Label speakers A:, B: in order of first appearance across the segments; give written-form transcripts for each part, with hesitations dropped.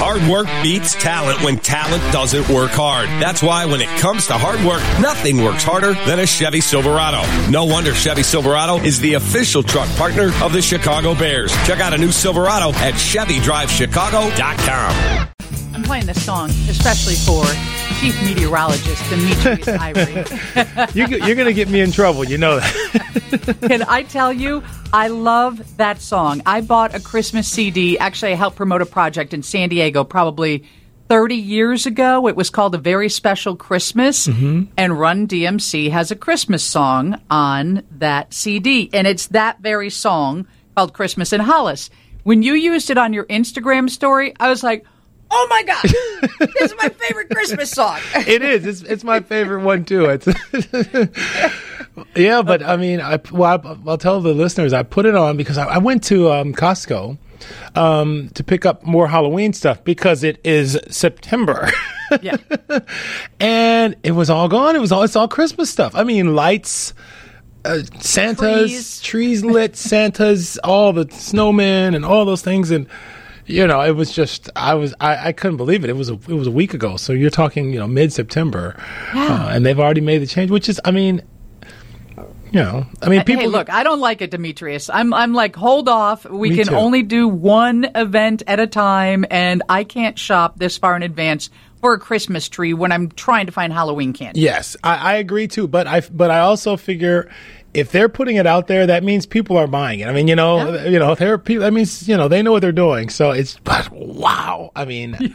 A: Hard work beats talent when talent doesn't work hard. That's why when it comes to hard work, nothing works harder than a Chevy Silverado. No wonder Chevy Silverado is the official truck partner of the Chicago Bears. Check out a new Silverado at ChevyDriveChicago.com.
B: I'm playing this song especially for Chief Meteorologist Demetrius Ivory.
C: You're going to get me in trouble. You know that.
B: Can I tell you, I love that song. I bought a Christmas CD. Actually, I helped promote a project in San Diego probably 30 years ago. It was called A Very Special Christmas. Mm-hmm. And Run DMC has a Christmas song on that CD. And it's that very song called Christmas in Hollis. When you used it on your Instagram story, I was like, oh my God, this is my favorite Christmas song.
C: It is. It's my favorite one too. Yeah, but I mean, I'll tell the listeners, I put it on because I went to Costco to pick up more Halloween stuff because it is September.
B: Yeah.
C: And it was all gone. It's all Christmas stuff. I mean, lights, Santas, trees lit, Santas, all the snowmen and all those things. And you know, it was just I couldn't believe it. It was a week ago. So you're talking, mid-September, and they've already made the change. Which is, people.
B: Hey, look, I don't like it, Demetrius. I'm like, hold off. We can only do one event at a time, and I can't shop this far in advance for a Christmas tree when I'm trying to find Halloween candy.
C: Yes, I agree too. But I also figure, if they're putting it out there, that means people are buying it. I mean, there are people. That means they know what they're doing. So but wow. I mean,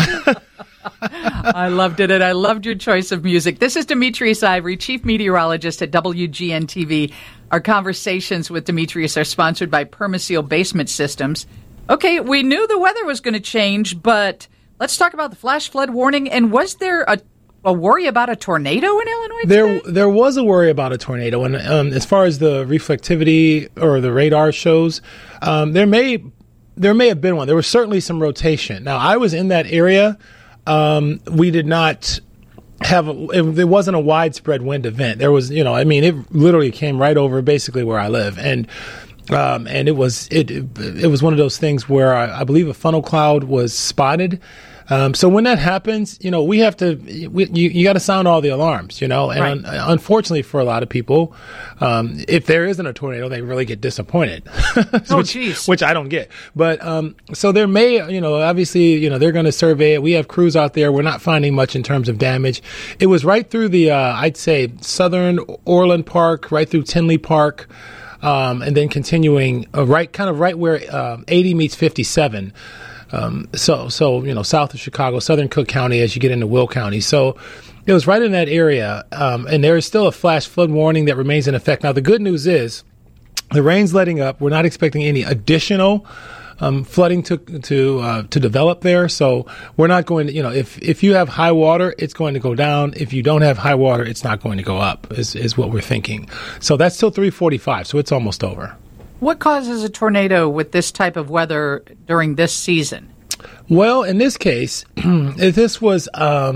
B: I loved it, and I loved your choice of music. This is Demetrius Ivory, Chief Meteorologist at WGN TV. Our conversations with Demetrius are sponsored by Permaseal Basement Systems. Okay, we knew the weather was going to change, but let's talk about the flash flood warning. And was there a worry about a tornado in Illinois today?
C: There was a worry about a tornado, and as far as the reflectivity or the radar shows, there may have been one. There was certainly some rotation. Now, I was in that area. We did not have there wasn't a widespread wind event. There was, it literally came right over basically where I live, and it was one of those things where I believe a funnel cloud was spotted. So when that happens, we have to, you got to sound all the alarms, and right. Unfortunately for a lot of people, if there isn't a tornado, they really get disappointed, which I don't get. But, so there may, obviously, they're going to survey it. We have crews out there. We're not finding much in terms of damage. It was right through the, I'd say southern Orland Park, right through Tinley Park, and then continuing right where, 80 meets 57. So south of Chicago, southern Cook County, as you get into Will County. So it was right in that area, and there is still a flash flood warning that remains in effect. Now, the good news is the rain's letting up. We're not expecting any additional flooding to develop there. So we're not going to, if you have high water, it's going to go down. If you don't have high water, it's not going to go up, is what we're thinking. So that's still 3:45, so it's almost over.
B: What causes a tornado with this type of weather during this season?
C: Well, in this case, this was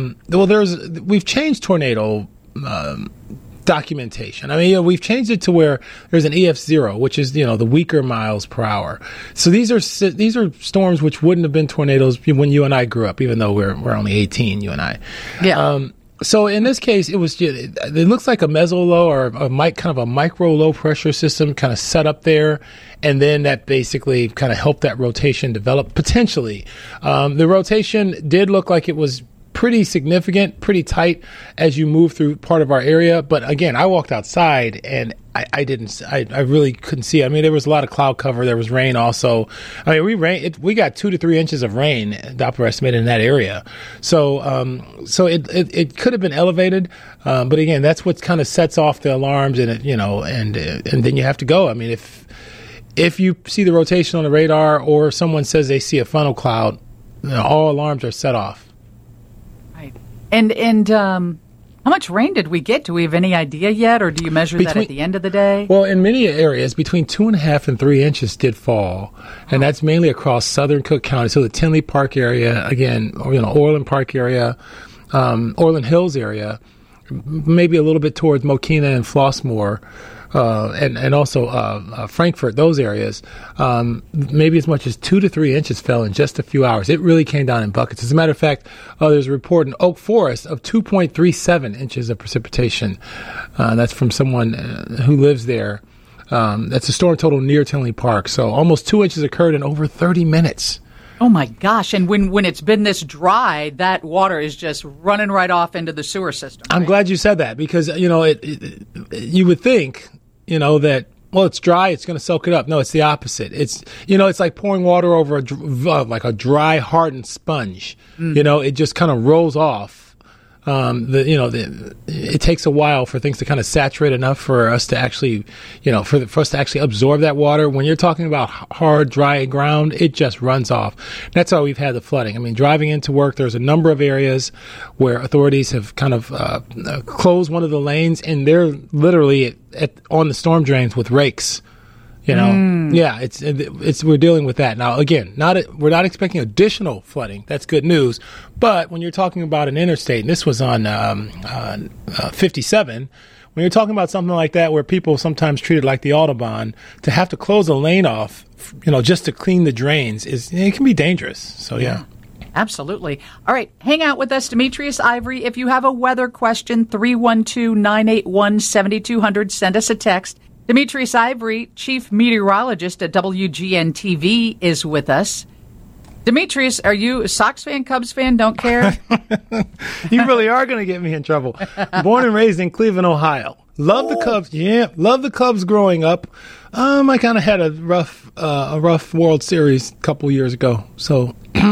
C: we've changed tornado documentation. I mean, we've changed it to where there's an EF0, which is the weaker miles per hour. So these are storms which wouldn't have been tornadoes when you and I grew up, even though we're only 18, you and I.
B: Yeah.
C: So in this case, it looks like a meso-low or kind of a micro-low pressure system kind of set up there, and then that basically kind of helped that rotation develop potentially. The rotation did look like it was pretty significant, pretty tight as you move through part of our area. But again, I walked outside and I really couldn't see. I mean, there was a lot of cloud cover. There was rain also. I mean, we got 2 to 3 inches of rain, Doppler estimated, in that area. So it could have been elevated. But again, that's what kind of sets off the alarms, and and then you have to go. I mean, if you see the rotation on the radar or someone says they see a funnel cloud, all alarms are set off.
B: Right. And how much rain did we get? Do we have any idea yet, or do you measure that at the end of the day?
C: Well, in many areas, between 2.5 and 3 inches did fall, and that's mainly across southern Cook County. So the Tinley Park area, again, Orland Park area, Orland Hills area, maybe a little bit towards Mokina and Flossmoor. and also Frankfurt, those areas, maybe as much as 2 to 3 inches fell in just a few hours. It really came down in buckets. As a matter of fact, there's a report in Oak Forest of 2.37 inches of precipitation. That's from someone who lives there. That's a storm total near Tinley Park. So almost 2 inches occurred in over 30 minutes.
B: Oh, my gosh. And when it's been this dry, that water is just running right off into the sewer system. Right?
C: I'm glad you said that because, you would think, that, well, it's dry, it's going to soak it up. No, it's the opposite. It's, it's like pouring water over a dry, hardened sponge. It just kind of rolls off. It takes a while for things to kind of saturate enough for us to actually, for us to actually absorb that water. When you're talking about hard, dry ground, it just runs off. That's how we've had the flooding. I mean, driving into work, there's a number of areas where authorities have kind of closed one of the lanes, and they're literally on the storm drains with rakes. Yeah, it's we're dealing with that now. Again, we're not expecting additional flooding. That's good news. But when you're talking about an interstate, and this was on 57, when you're talking about something like that, where people sometimes treat it like the Autobahn, to have to close a lane off, just to clean the drains it can be dangerous. So yeah.
B: Absolutely. All right. Hang out with us, Demetrius Ivory. If you have a weather question, 312-981-7200. Send us a text. Demetrius Ivory, chief meteorologist at WGN-TV, is with us. Demetrius, are you a Sox fan, Cubs fan? Don't care?
C: You really are going to get me in trouble. Born and raised in Cleveland, Ohio. Love the Cubs. Yeah, love the Cubs growing up. I kind of had a rough World Series a couple years ago. So,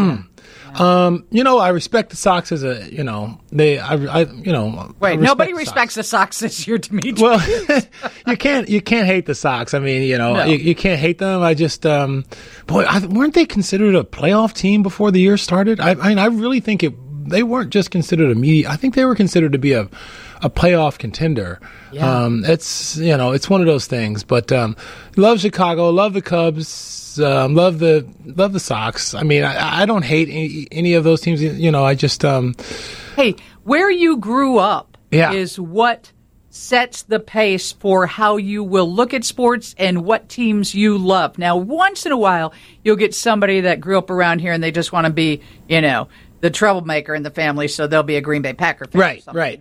C: I respect the Sox as a, Wait,
B: nobody respects the Sox this year, Demetrius.
C: Well, you can't hate the Sox. I mean, no. you can't hate them. I just, weren't they considered a playoff team before the year started? I really think they weren't just considered I think they were considered to be a playoff contender. Yeah. It's one of those things. But love Chicago, love the Cubs. Love the Sox. I mean, I don't hate any of those teams. I just
B: hey, where you grew up is what sets the pace for how you will look at sports and what teams you love. Now, once in a while, you'll get somebody that grew up around here and they just want to be, the troublemaker in the family, so they'll be a Green Bay Packer fan. Right.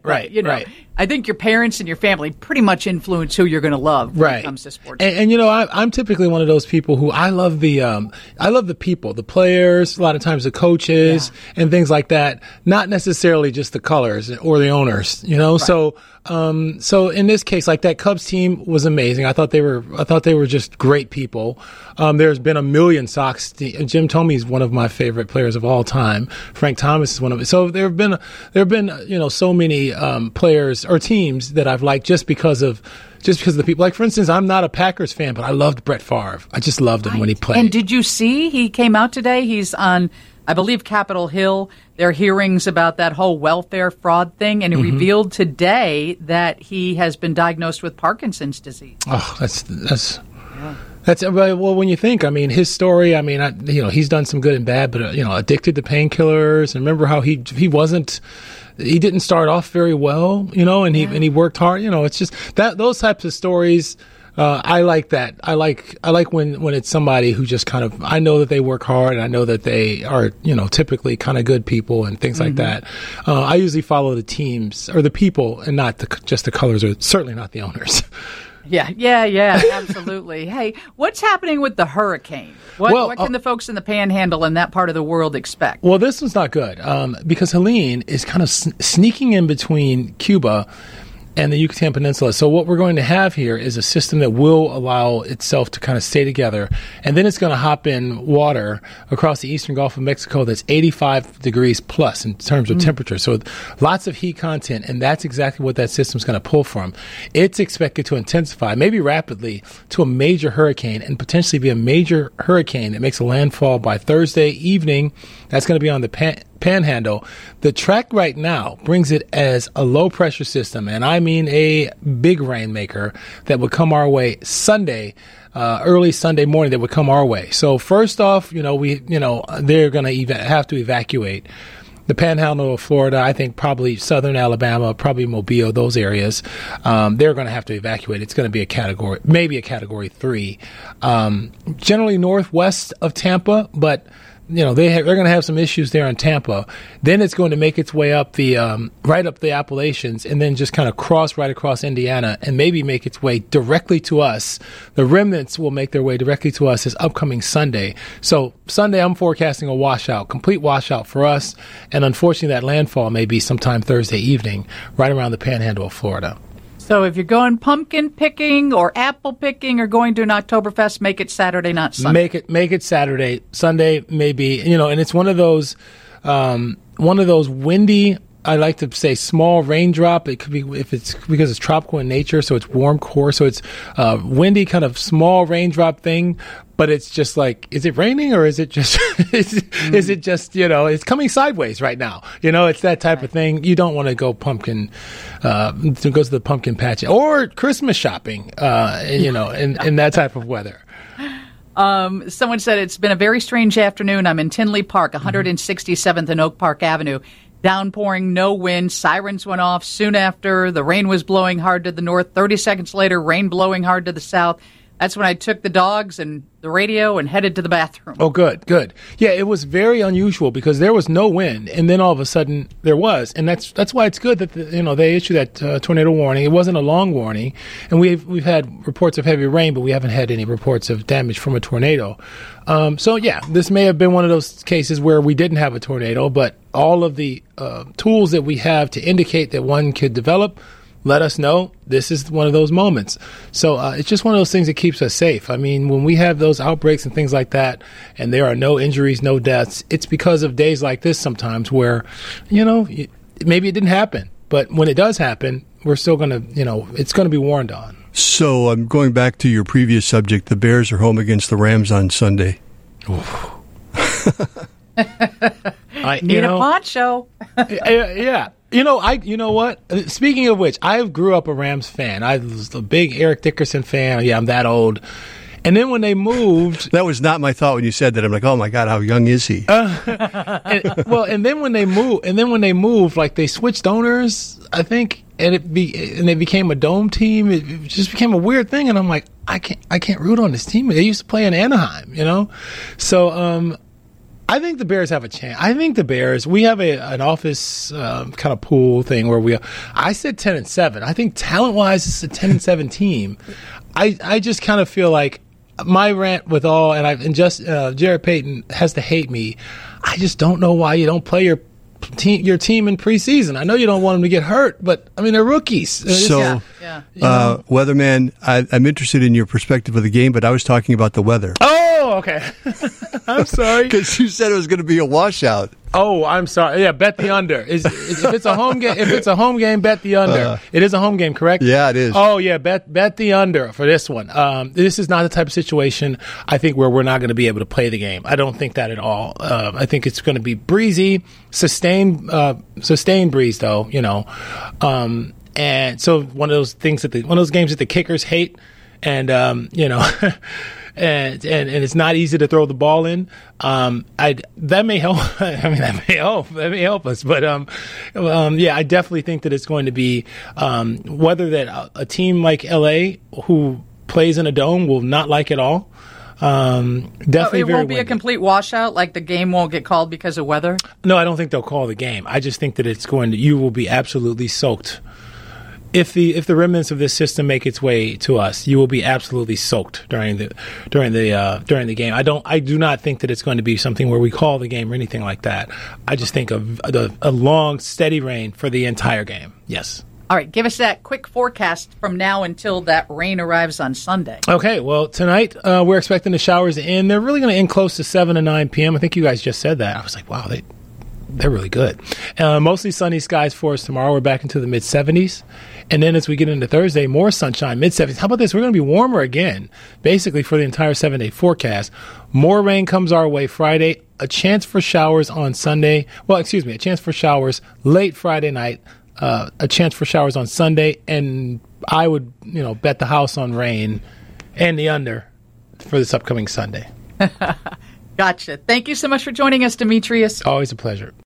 B: I think your parents and your family pretty much influence who you're going to love when it comes to sports.
C: And I'm typically one of those people who I love the people, the players, a lot of times the coaches and things like that. Not necessarily just the colors or the owners. Right. So in this case, like that Cubs team was amazing. I thought they were just great people. There's been a million Sox. Jim Thome is one of my favorite players of all time. Frank Thomas is one of it. So there have been so many players or teams that I've liked just because of the people. Like, for instance, I'm not a Packers fan, but I loved Brett Favre. I just loved him when he played.
B: And did you see he came out today? He's on, I believe, Capitol Hill. There are hearings about that whole welfare fraud thing, and he revealed today that he has been diagnosed with Parkinson's disease.
C: Oh, that's well, when you think, I mean, his story, I mean, he's done some good and bad, but, addicted to painkillers. And remember how he didn't start off very well, and he worked hard. It's just those types of stories. I like that. I like when it's somebody who just kind of, I know that they work hard and I know that they are, typically kind of good people and things like that. I usually follow the teams or the people and not just the colors, or certainly not the owners.
B: Yeah, absolutely. Hey, what's happening with the hurricane? What can the folks in the Panhandle and that part of the world expect?
C: Well, this one's not good because Helene is kind of sneaking in between Cuba and the Yucatan Peninsula. So what we're going to have here is a system that will allow itself to kind of stay together. And then it's going to hop in water across the eastern Gulf of Mexico that's 85 degrees plus in terms of temperature. So lots of heat content, and that's exactly what that system's going to pull from. It's expected to intensify, maybe rapidly, to a major hurricane and potentially be a major hurricane that makes a landfall by Thursday evening. That's going to be on the Panhandle. The track right now brings it as a low-pressure system, and I mean a big rainmaker that would come our way Sunday, early Sunday morning. That would come our way. So first off, they're going to have to evacuate the Panhandle of Florida, I think probably southern Alabama, probably Mobile, those areas, they're going to have to evacuate. It's going to be maybe a Category 3. Generally northwest of Tampa, but they're going to have some issues there in Tampa. Then it's going to make its way up right up the Appalachians, and then just kind of cross right across Indiana, and maybe make its way directly to us. The remnants will make their way directly to us this upcoming Sunday. So Sunday, I'm forecasting a complete washout for us, and unfortunately, that landfall may be sometime Thursday evening, right around the Panhandle of Florida.
B: So if you're going pumpkin picking or apple picking or going to an Oktoberfest, make it Saturday, not Sunday.
C: Make it Saturday. Sunday maybe, and it's one of those windy, I like to say small raindrop. It could be if it's because it's tropical in nature, so it's warm core, so it's windy kind of small raindrop thing. But it's just like, is it raining or is it just is it just it's coming sideways right now? It's that type of thing. You don't want to go to go to the pumpkin patch or Christmas shopping, in that type of weather.
B: Someone said it's been a very strange afternoon. I'm in Tinley Park, 167th and Oak Park Avenue. Downpouring, no wind, sirens went off soon after. The rain was blowing hard to the north. 30 seconds later, rain blowing hard to the south. That's when I took the dogs and the radio and headed to the bathroom.
C: Oh, good. Yeah, it was very unusual because there was no wind, and then all of a sudden there was, and that's why it's good that they issued that tornado warning. It wasn't a long warning, and we've had reports of heavy rain, but we haven't had any reports of damage from a tornado. So yeah, this may have been one of those cases where we didn't have a tornado, but all of the tools that we have to indicate that one could develop let us know this is one of those moments. So it's just one of those things that keeps us safe. I mean, when we have those outbreaks and things like that, and there are no injuries, no deaths, it's because of days like this sometimes where, maybe it didn't happen. But when it does happen, we're still going to, it's going to be warned on.
D: So I'm going back to your previous subject. The Bears are home against the Rams on Sunday.
B: Need a poncho.
C: Yeah. You know what? Speaking of which, I grew up a Rams fan. I was a big Eric Dickerson fan. Yeah, I'm that old. And then when they moved,
D: that was not my thought when you said that. I'm like, oh my God, how young is he?
C: And then when they moved, like they switched owners, I think, and they became a dome team. It just became a weird thing, and I'm like, I can't root on this team. They used to play in Anaheim, So I think the Bears have a chance. I think the Bears, we have an office kind of pool thing where I said 10-7. I think talent-wise, it's a 10-7 team. I just kind of feel like my rant with all, and Jared Payton has to hate me. I just don't know why you don't play your team in preseason. I know you don't want them to get hurt, but I mean they're rookies.
D: So, Weatherman, I'm interested in your perspective of the game, but I was talking about the weather.
C: Oh, okay. I'm sorry,
D: because you said it was going to be a washout.
C: Oh, I'm sorry. Yeah, bet the under. If it's a home game, bet the under. It is a home game, correct?
D: Yeah, it is.
C: Oh, yeah, bet the under for this one. This is not the type of situation, I think, where we're not going to be able to play the game. I don't think that at all. I think it's going to be breezy, sustained breeze, though. And so one of those things one of those games that the kickers hate, and And it's not easy to throw the ball in. That may help. I mean, that may help us. But I definitely think that it's going to be whether that a team like LA who plays in a dome will not like it all. Definitely,
B: it won't be a complete washout. Like the game won't get called because of weather.
C: No, I don't think they'll call the game. I just think that you will be absolutely soaked. If the remnants of this system make its way to us, you will be absolutely soaked during the game. I do not think that it's going to be something where we call the game or anything like that. I just think of a long, steady rain for the entire game. Yes.
B: All right, give us that quick forecast from now until that rain arrives on Sunday.
C: Okay, well, tonight we're expecting the showers to end. They're really going to end close to 7 to 9 p.m. I think you guys just said that. I was like, wow, they're really good. Mostly sunny skies for us tomorrow. We're back into the mid-70s. And then as we get into Thursday, more sunshine, mid-70s. How about this? We're going to be warmer again, basically for the entire 7-day forecast. More rain comes our way Friday. A chance for showers on Sunday. Well, excuse me, a chance for showers late Friday night. A chance for showers on Sunday. And I would, bet the house on rain and the under for this upcoming Sunday.
B: Gotcha. Thank you so much for joining us, Demetrius.
C: Always a pleasure.